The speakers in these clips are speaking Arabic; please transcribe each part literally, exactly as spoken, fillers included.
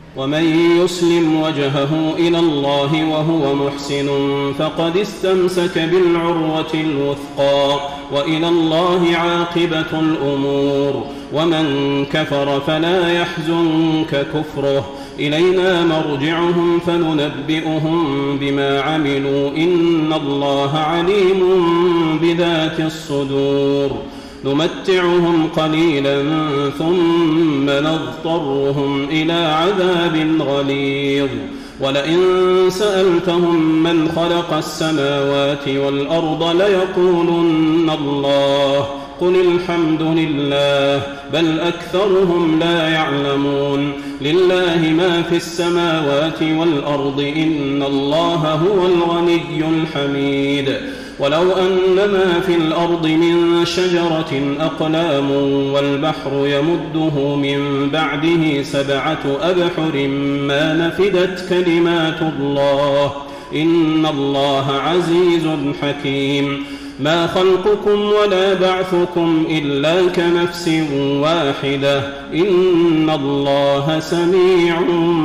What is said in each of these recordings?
ومن يسلم وجهه إلى الله وهو محسن فقد استمسك بالعروة الوثقى وإلى الله عاقبة الأمور. ومن كفر فلا يحزنك كفره، إلينا مرجعهم فننبئهم بما عملوا إن الله عليم بذات الصدور. نمتعهم قليلا ثم نضطرهم إلى عذاب غليظ. ولئن سألتهم من خلق السماوات والأرض ليقولن الله قل الحمد لله بل أكثرهم لا يعلمون. لله ما في السماوات والأرض إن الله هو الغني الحميد. ولو أن ما في الأرض من شجرة أقلام والبحر يمده من بعده سبعة أبحر ما نفدت كلمات الله إن الله عزيز حكيم. ما خلقكم ولا بعثكم إلا كنفس واحدة إن الله سميع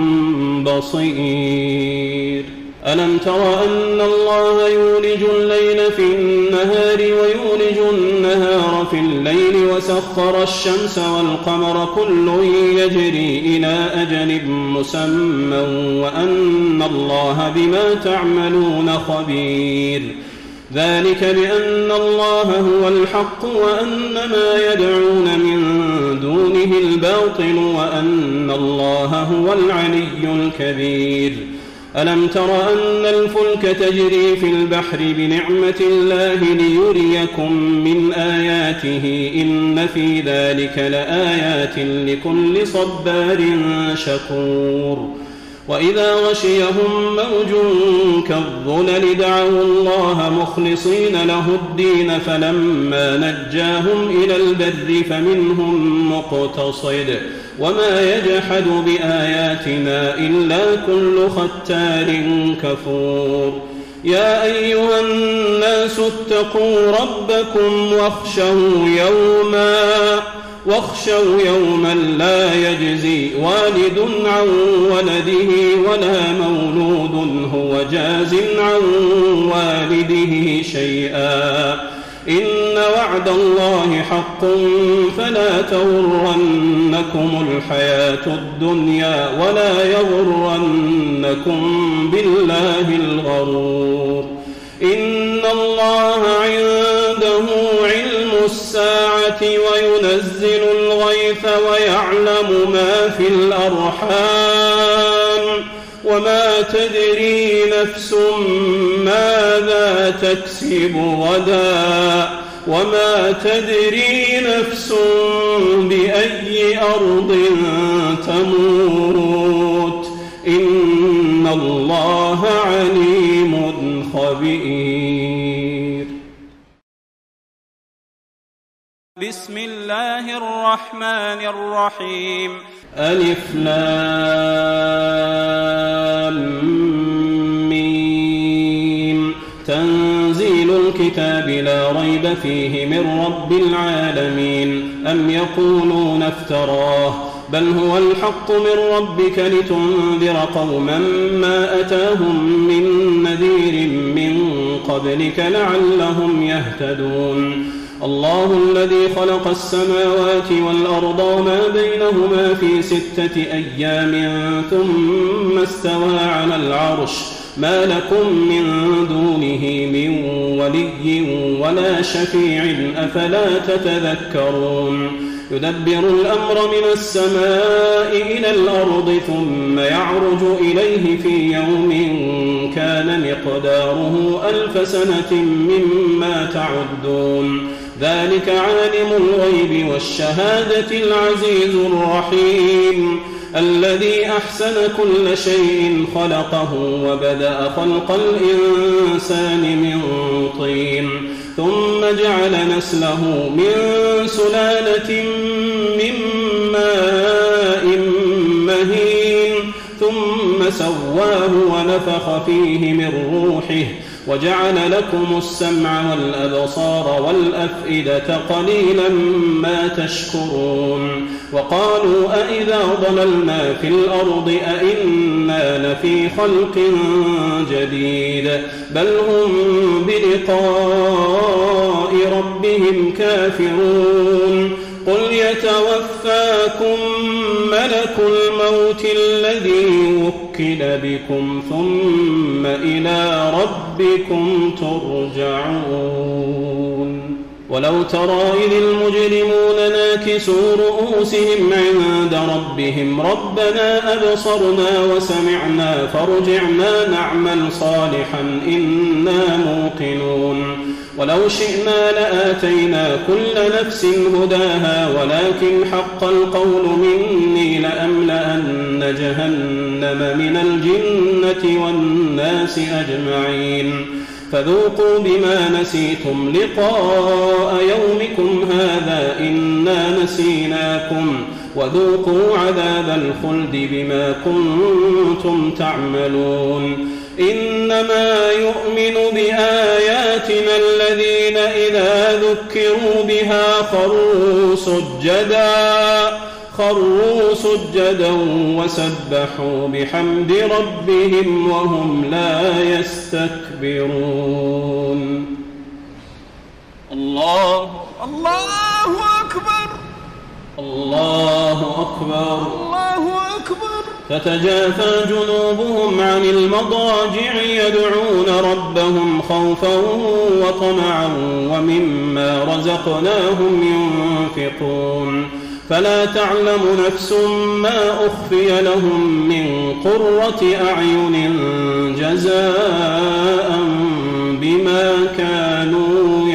بصير. ألم تر أن الله يولج الليل في النهار ويولج النهار في الليل وسخر الشمس والقمر كل يجري إلى أجل مسمى وأن الله بما تعملون خبير. ذلك بأن الله هو الحق وأن ما يدعون من دونه الباطل وأن الله هو العلي الكبير. ألم تر أن الفلك تجري في البحر بنعمة الله ليريكم من آياته إن في ذلك لآيات لكل صبار شكور. وإذا غشيهم موج كالظلل دعوا الله مخلصين له الدين فلما نجاهم إلى البر فمنهم مقتصد وما يجحد بآياتنا إلا كل ختار كفور. يا أيها الناس اتقوا ربكم واخشوا يوما واخشوا يوما لا يجزي والد عن ولده ولا مولود هو جاز عن والده شيئا إن وعد الله حق فلا تغرنكم الحياة الدنيا ولا يغرنكم بالله الغرور. إن الله عنده علم الساعة وينزل الغيث ويعلم ما في الأرحام وما تدري نفس ماذا تكسب غدا وما تدري نفس بأي أرض تموت إن الله عليم خبير. بسم الله الرحمن الرحيم. ألف لام ميم تنزيل الكتاب لا ريب فيه من رب العالمين. أم يقولون افتراه بل هو الحق من ربك لتنذر قوما ما أتاهم من نذير من قبلك لعلهم يهتدون. الله الذي خلق السماوات والأرض وما بينهما في ستة أيام ثم استوى على العرش ما لكم من دونه من ولي ولا شفيع أفلا تتذكرون. يدبر الأمر من السماء إلى الأرض ثم يعرج إليه في يوم كان مقداره ألف سنة مما تعدون. ذلك عالم الغيب والشهادة العزيز الرحيم الذي أحسن كل شيء خلقه وبدأ خلق الإنسان من طين ثم جعل نسله من سلالة من ماء مهين ثم سواه ونفخ فيه من روحه وجعل لكم السمع والأبصار والأفئدة قليلا ما تشكرون وقالوا أإذا ضللنا في الأرض أإنا لفي خلق جديد بل هم بلقاء ربهم كافرون قل يتوفاكم ملك الموت الذي وكل بكم ثم إلى ربكم ترجعون ولو ترى إذ المجرمون ناكسوا رؤوسهم عند ربهم ربنا أبصرنا وسمعنا فارجعنا نعمل صالحا إنا موقنون ولو شئنا لآتينا كل نفس هداها ولكن حق القول مني لأملأن جهنم من الجنة والناس أجمعين فذوقوا بما نسيتم لقاء يومكم هذا إنا نسيناكم وذوقوا عذاب الخلد بما كنتم تعملون إنما يؤمن بآياتنا الذين إذا ذكروا بها خروا سجدا خروا سجدا وسبحوا بحمد ربهم وهم لا يستكبرون. الله الله أكبر الله أكبر الله أكبر. تتجافى جنوبهم عن المضاجع يدعون ربهم خوفا وطمعا ومما رزقناهم ينفقون فلا تعلم نفس ما أخفي لهم من قرة أعين جزاء بما كانوا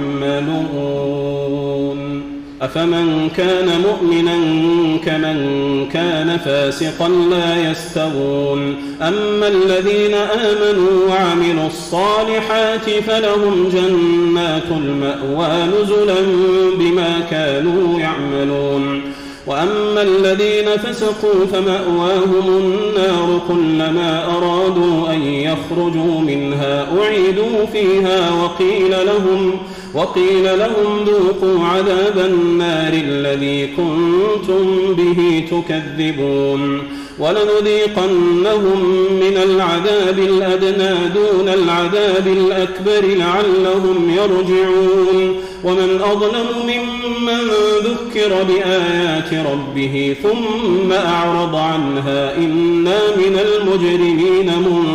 يعملون أفمن كان مؤمنا كمن كان فاسقا لا يستوون أما الذين آمنوا وعملوا الصالحات فلهم جنات المأوى نزلا بما كانوا يعملون وأما الذين فسقوا فمأواهم النار كلما أرادوا أن يخرجوا منها أعيدوا فيها وقيل لهم وقيل لهم ذوقوا عذاب النار الذي كنتم به تكذبون ولنذيقنهم من العذاب الأدنى دون العذاب الأكبر لعلهم يرجعون ومن أظلم ممن ذكر بآيات ربه ثم أعرض عنها إنا من المجرمين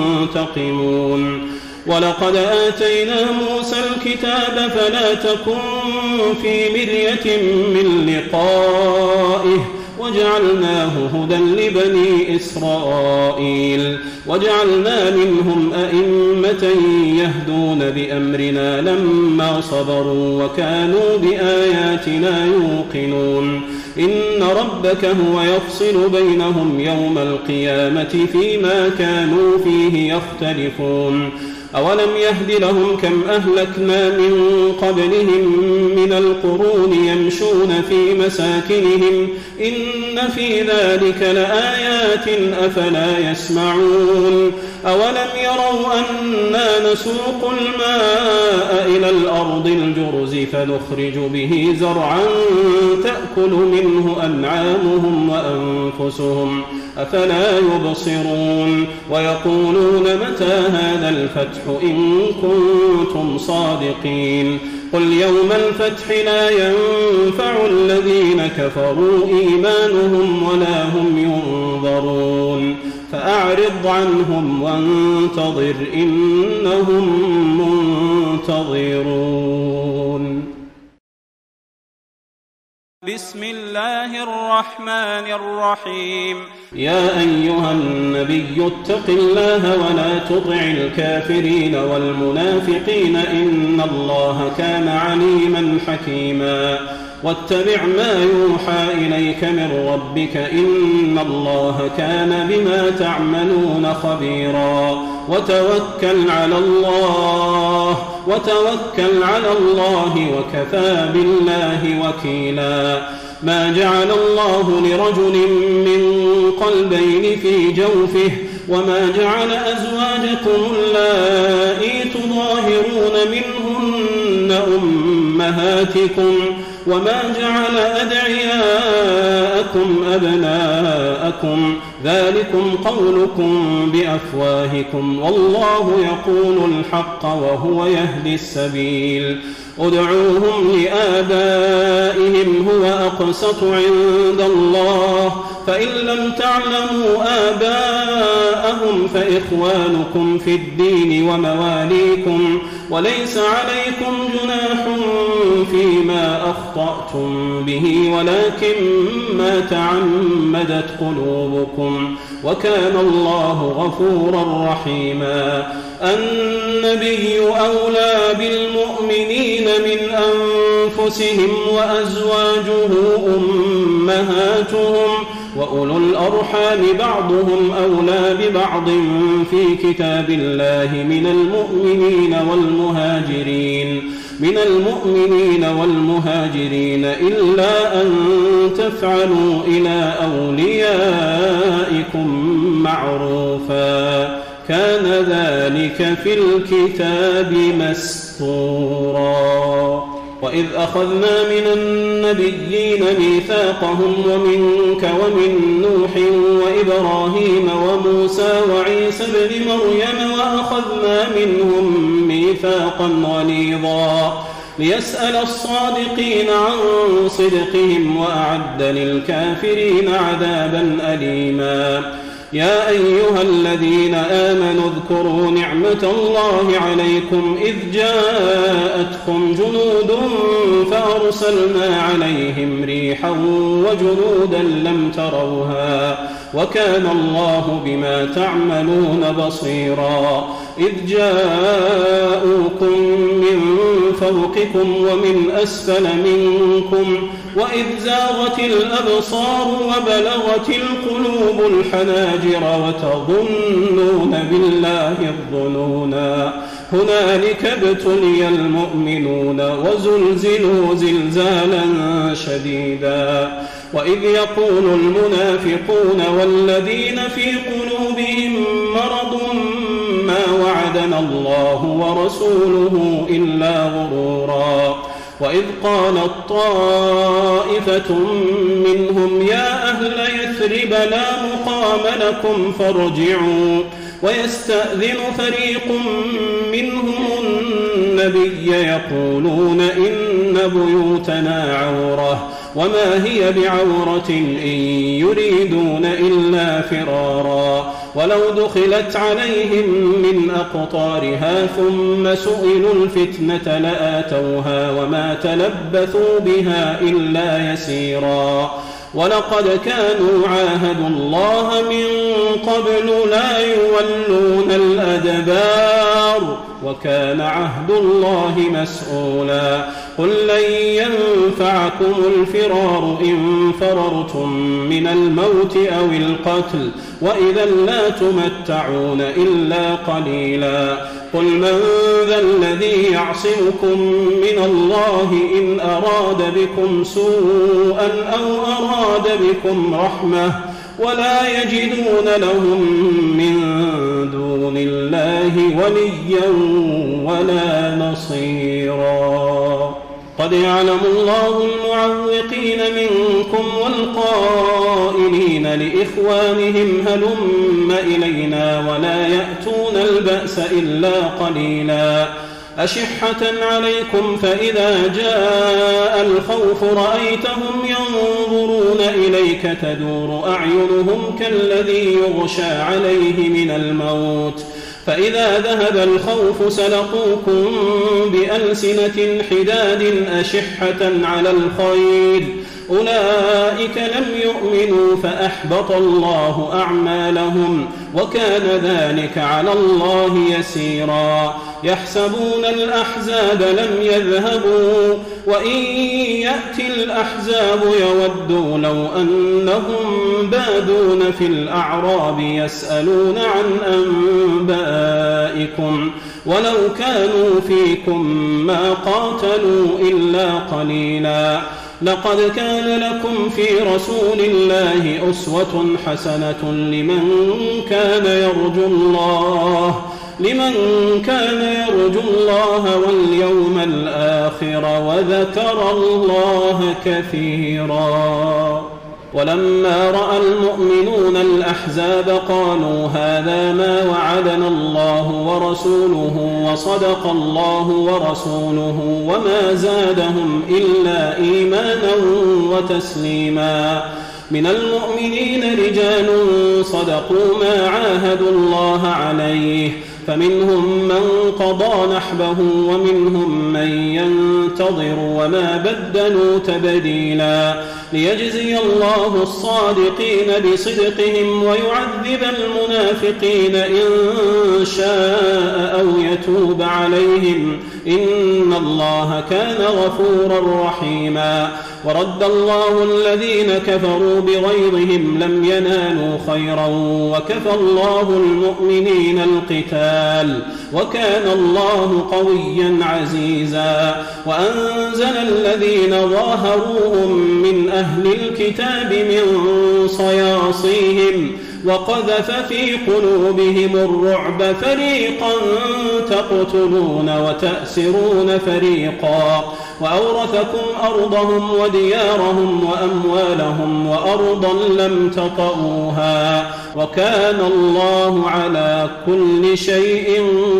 منتقمون ولقد آتينا موسى الكتاب فلا تكن في مرية من لقائه وجعلناه هدى لبني إسرائيل وجعلنا منهم أئمة يهدون بأمرنا لما صبروا وكانوا بآياتنا يوقنون إن ربك هو يفصل بينهم يوم القيامة فيما كانوا فيه يختلفون أولم يهد لهم كم أهلكنا من قبلهم من القرون يمشون في مساكنهم إن في ذلك لآيات أفلا يسمعون أولم يروا أنا نسوق الماء إلى الأرض الجرز فنخرج به زرعا تأكل منه أنعامهم وأنفسهم أفلا يبصرون ويقولون متى هذا الفتح إن كنتم صادقين قل يوم الفتح لا ينفع الذين كفروا إيمانهم ولا هم ينظرون فأعرض عنهم وانتظر إنهم منتظرون. بسم الله الرحمن الرحيم. يا أيها النبي اتق الله ولا تطع الكافرين والمنافقين إن الله كان عليما حكيما واتبع ما يوحى إليك من ربك إن الله كان بما تعملون خبيرا وتوكل على الله وتوكل على الله وكفى بالله وكيلا ما جعل الله لرجل من قلبين في جوفه وما جعل أزواجكم اللائي تظاهرون منهن أمهاتكم وما جعل أدعياءكم أبناءكم ذلكم قولكم بأفواهكم والله يقول الحق وهو يهدي السبيل ادعوهم لآبائهم هو أقسط عند الله فإن لم تعلموا آباءهم فإخوانكم في الدين ومواليكم وليس عليكم جناح فيما أخطأتم به ولكن ما تعمدت قلوبكم وكان الله غفورا رحيما النبي أولى بالمؤمنين من أنفسهم وأزواجه أمهاتهم وأولو الأرحام بعضهم أولى ببعض في كتاب الله من المؤمنين والمهاجرين من المؤمنين والمهاجرين إلا أن تفعلوا إلى أوليائكم معروفا كان ذلك في الكتاب مسطورا وإذ أخذنا من النبيين ميثاقهم ومنك ومن نوح وإبراهيم وموسى وعيسى ابن مريم وأخذنا منهم ميثاقا غليظا ليسأل الصادقين عن صدقهم وأعد للكافرين عذابا أليما يا أيها الذين آمنوا اذكروا نعمة الله عليكم إذ جاءتكم جنود فأرسلنا عليهم ريحا وجنودا لم تروها وكان الله بما تعملون بصيرا إذ جاءوكم من فوقكم ومن أسفل منكم وإذ زاغت الأبصار وبلغت القلوب الحناجر وتظنون بالله الظنونا هنالك ابتلي المؤمنون وزلزلوا زلزالا شديدا وإذ يقول المنافقون والذين في قلوبهم مرض ما وعدنا الله ورسوله إلا غرورا وإذ قالت طائفة منهم يا أهل يثرب لا مقام لكم فارجعوا ويستأذن فريق منهم النبي يقولون إن بيوتنا عورة وما هي بعورة إن يريدون إلا فرارا ولو دخلت عليهم من أقطارها ثم سئلوا الفتنة لآتوها وما تلبثوا بها إلا يسيرا ولقد كانوا عاهدوا الله من قبل لا يولون الأدبار وكان عهد الله مسؤولا قل لن ينفعكم الفرار إن فررتم من الموت أو القتل وإذا لا تمتعون إلا قليلا قل من ذا الذي يعصمكم من الله إن أراد بكم سوءا أو أراد بكم رحمة ولا يجدون لهم من دون الله وليا ولا نصيرا قد يعلم الله المعوقين منكم والقائلين لإخوانهم هلم إلينا ولا يأتون البأس إلا قليلا أشحة عليكم فإذا جاء الخوف رأيتهم ينظرون إليك تدور أعينهم كالذي يغشى عليه من الموت فإذا ذهب الخوف سلقوكم بألسنة حداد أشحة على الخير أولئك لم يؤمنوا فأحبط الله أعمالهم وكان ذلك على الله يسيرا يحسبون الأحزاب لم يذهبوا وإن يأتي الأحزاب يودوا لو أنهم بادون في الأعراب يسألون عن أنبائكم ولو كانوا فيكم ما قاتلوا إلا قليلا لقد كان لكم في رسول الله أسوة حسنة لمن كان يرجو الله لمن كان يرجو الله واليوم الآخر وذكر الله كثيرا. ولما رأى المؤمنون الأحزاب قالوا هذا ما وعدنا الله ورسوله وصدق الله ورسوله وما زادهم إلا إيمانا وتسليما. من المؤمنين رجال صدقوا ما عاهدوا الله عليه فمنهم من قضى نحبه ومنهم من ينتظر وما بدلوا تبديلا ليجزي الله الصادقين بصدقهم ويعذب المنافقين إن شاء أو يتوب عليهم إن الله كان غفورا رحيما. ورد الله الذين كفروا بغيظهم لم ينالوا خيرا وكفى الله المؤمنين القتال وكان الله قويا عزيزا. وأنزل الذين ظاهروهم من أهل الكتاب من صياصيهم وقذف في قلوبهم الرعب فريقا تقتلون وتأسرون فريقا وأورثكم أرضهم وديارهم وأموالهم وأرضا لم تطئوها وكان الله على كل شيء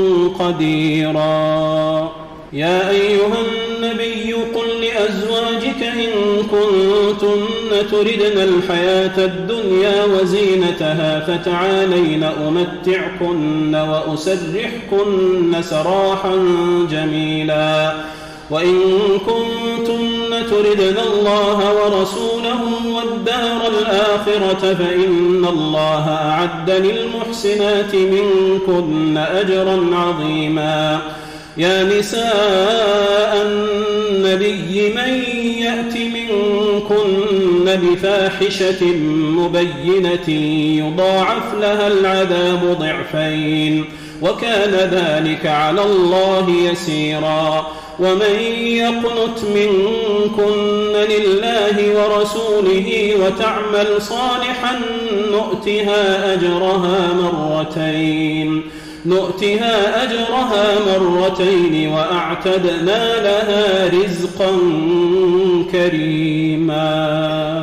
قديرا. يا أيها النبي قل لأزواجك إن كنتن تردن الحياة الدنيا وزينتها فتعالين أمتعكن وأسرحكن سراحا جميلا. وإن كنتن تردن الله ورسوله والدار الآخرة فإن الله أعد للمحسنات منكن أجرا عظيما. يا نساء النبي من يأت منكن بفاحشة مبينة يضاعف لها العذاب ضعفين وكان ذلك على الله يسيرا. ومن يقنت منكن لله ورسوله وتعمل صالحا نؤتها أجرها مرتين نؤتها أجرها مرتين وأعتدنا لها رزقا كريما.